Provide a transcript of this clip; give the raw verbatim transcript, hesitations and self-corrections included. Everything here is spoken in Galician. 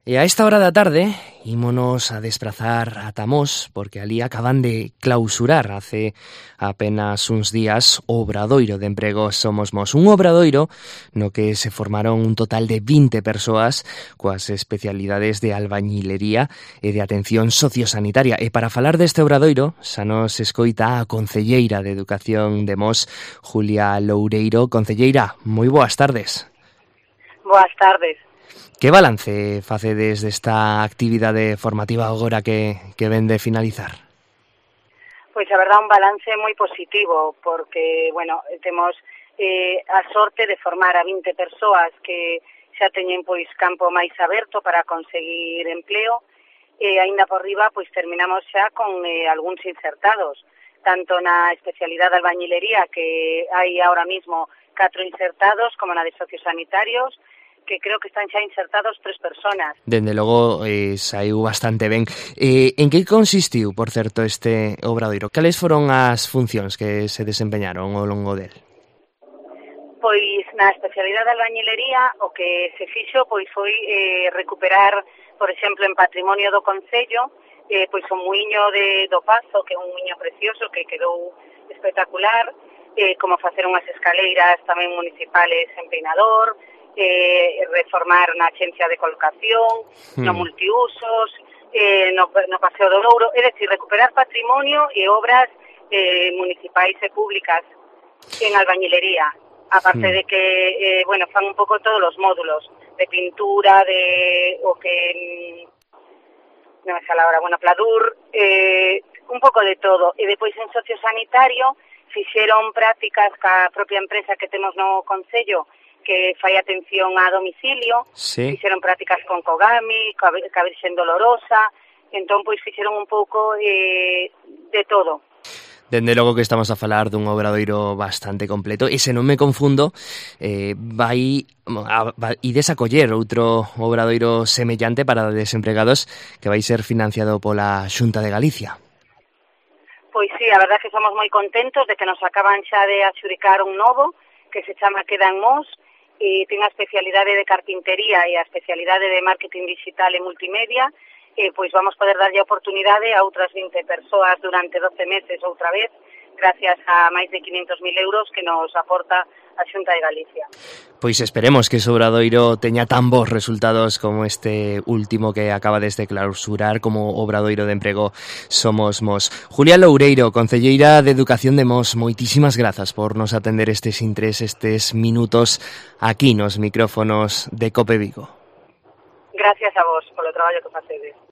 E a esta hora da tarde ímonos a desprazar ata Mos, porque ali acaban de clausurar hace apenas uns días o Obradoiro de Emprego Somos Mos. Un obradoiro no que se formaron un total de vinte persoas coas especialidades de albañilería e de atención sociosanitaria. E para falar deste obradoiro, xa nos escoita a concelleira de Educación de Mos, Julia Loureiro. Concelleira, moi boas tardes. Boas tardes. Que balance facedes desta actividade formativa agora que, que ven de finalizar? Pois a verdade, un balance moi positivo, porque, bueno, temos eh, a sorte de formar a vinte persoas que xa teñen pois campo máis aberto para conseguir empleo, e aínda por riba pois terminamos xa con eh, algúns insertados, tanto na especialidade de albañilería, que hai ahora mismo catro insertados, como na de sociosanitarios, que creo que están xa insertados tres personas. Dende logo, eh, saiu bastante ben. Eh, en que consistiu, por certo, este obradoiro? Cales foron as funcións que se desempeñaron ao longo del? Pois na especialidade de albañilería o que se fixo pois foi eh, recuperar, por exemplo, en patrimonio do Concello, eh, pois o muiño de, do Pazo, que é un muiño precioso que quedou espectacular, eh, como facer unhas escaleiras tamén municipales en Peinador, eh, reformar na axencia de colocación, mm. no multiusos, eh, no, no Paseo do Louro, é dicir, recuperar patrimonio e obras eh, municipais e públicas en albañilería, aparte mm. de que, eh, bueno, fan un pouco todos os módulos de pintura, de o que non me sale ahora, bueno, pladur, eh, un pouco de todo. E depois en sociosanitario fixeron prácticas ca propia empresa que temos no Concello, que fai atención a domicilio, sí. Fixeron prácticas con Kogami, ca Virxen Dolorosa, entón pois fixeron un pouco eh, de todo. Dende logo que estamos a falar dun obradoiro bastante completo, e se non me confundo, eh, vai a, va, ides a coller outro obradoiro semellante para desempregados que vai ser financiado pola Xunta de Galicia. Pois sí, a verdade é que somos moi contentos de que nos acaban xa de adxudicar un novo, que se chama Queda en Mos, e ten a especialidade de carpintería e a especialidade de marketing digital e multimedia, e pois vamos poder darlle a oportunidade a outras vinte persoas durante doce meses outra vez, gracias a máis de quinhentos mil euros que nos aporta a Xunta de Galicia. Pois esperemos que ese obradoiro teña tan bons resultados como este último que acabades de clausurar como Obradoiro de Emprego Somos Mos. Julia Loureiro, concelleira de Educación de Mos, moitísimas grazas por nos atender estes intres, estes minutos aquí nos micrófonos de Cope Vigo. Gracias a vos polo traballo que facedes.